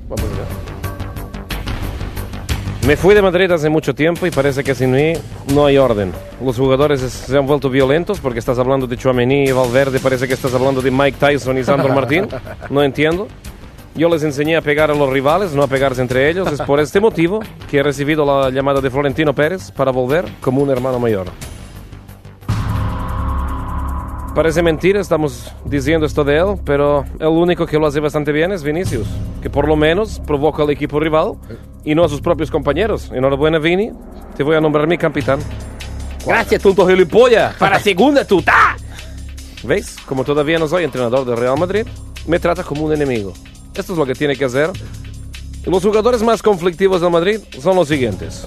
Vamos a ver. Me fui de Madrid hace mucho tiempo y parece que sin mí no hay orden. Los jugadores se han vuelto violentos porque estás hablando de Tchouaméni y Valverde, parece que estás hablando de Mike Tyson y Sandro Martín. No entiendo. Yo les enseñé a pegar a los rivales, no a pegarse entre ellos. Es por este motivo que he recibido la llamada de Florentino Pérez para volver como un hermano mayor. Parece mentira, estamos diciendo esto de él, pero el único que lo hace bastante bien es Vinicius, que por lo menos provoca al equipo rival y no a sus propios compañeros. Enhorabuena, Vini, te voy a nombrar mi capitán. Gracias, tonto gilipollas, para segunda tuta. ¿Veis? Como todavía no soy entrenador del Real Madrid, me trata como un enemigo. Esto es lo que tiene que hacer. Los jugadores más conflictivos del Madrid son los siguientes.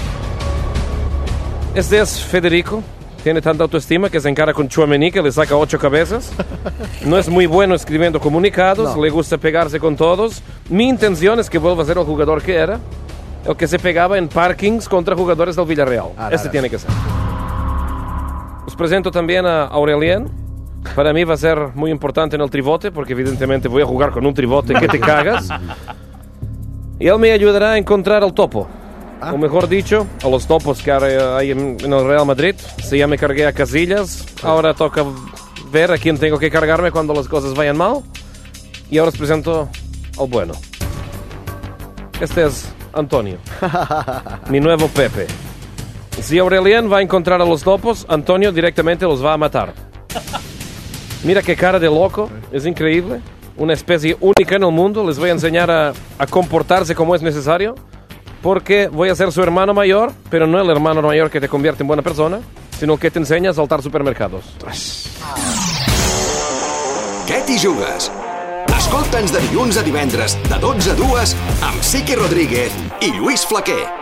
Este es Federico. Tiene tanta autoestima que se encara con Tchouaméni, que le saca 8 cabezas. No es muy bueno escribiendo comunicados, le gusta pegarse con todos. Mi intención es que vuelva a ser el jugador que era, el que se pegaba en parkings contra jugadores del Villarreal. Tiene que ser. Os presento también a Aurelien. Para mí va a ser muy importante en el tribote, porque evidentemente voy a jugar con un tribote que te cagas. Y él me ayudará a encontrar al topo. O mejor dicho, a los topos que hay en el Real Madrid. Si ya me cargué a Casillas, ahora toca ver a quién tengo que cargarme cuando las cosas vayan mal. Y ahora os presento al bueno. Este es Antonio, mi nuevo Pepe. Si Aurelien va a encontrar a los topos, Antonio directamente los va a matar. Mira qué cara de loco, es increíble. Una especie única en el mundo. Les voy a enseñar a comportarse como es necesario. Porque voy a ser su hermano mayor, pero no el hermano mayor que te convierte en buena persona, sino el que te enseña a saltar supermercados. Què t'hi jugues? Escolta'ns de dilluns a divendres, de 12 a 2, amb Sique Rodríguez i Lluís Flaquer.